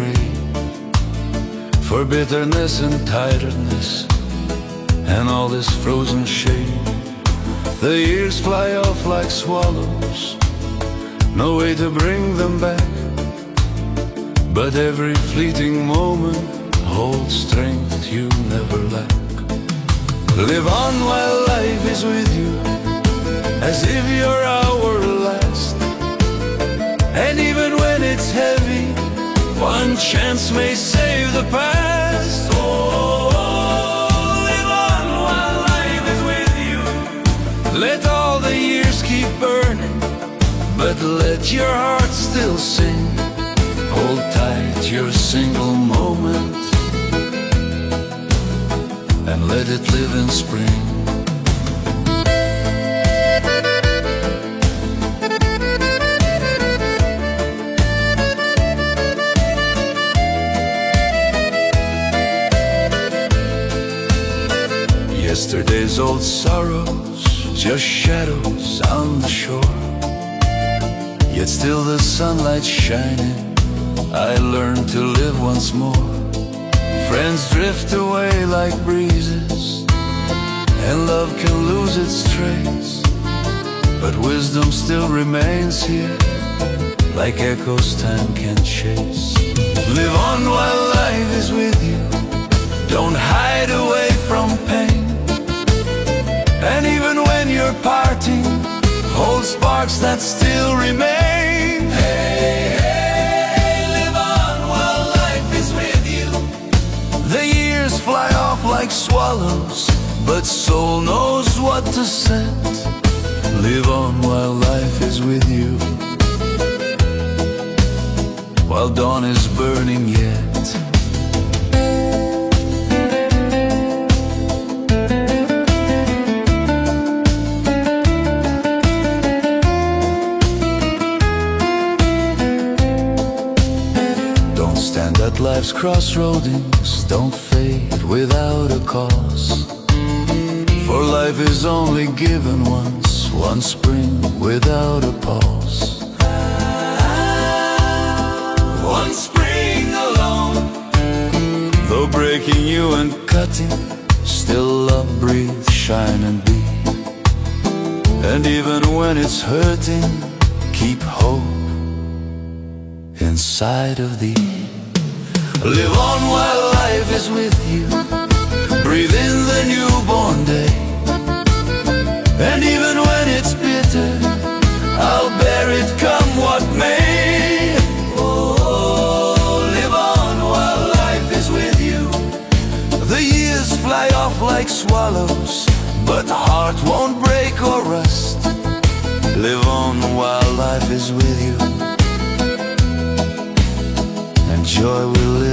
free for bitterness and tiredness and all this frozen shade. The years fly off like swallows, no way to bring them back, but every fleeting moment holds strength you never lack. Live on while life is with you, as if you're our last. And even when it's heavy, one chance may save the past. Oh, live on while life is with you. Let all the years keep burning, but let your heart still sing. Hold tight your single moment and let it live in spring. Yesterday's old sorrows, just shadows on the shore. Yet still the sunlight's shining, I learned to live once more. Friends drift away like breezes, and love can lose its trace, but wisdom still remains here, like echoes time can chase. Live on while life is with you, don't hide away from pain. And even when you're parting, hold sparks that still remain. Hey, hey, live on while life is with you. The years fly off like swallows, but soul knows what to scent. Live on while life is with you, while dawn is burning yet. Stand at life's crossroadings, don't fade without a cause. For life is only given once, one spring without a pause. One spring alone, though breaking you and cutting, still love breathe, shine and be. And even when it's hurting, keep hope inside of thee. Live on while life is with you, breathe in the newborn day. And even when it's bitter, I'll bear it come what may. Oh, live on while life is with you. The years fly off like swallows, but the heart won't break or rust. Live on while life is with you, and joy will live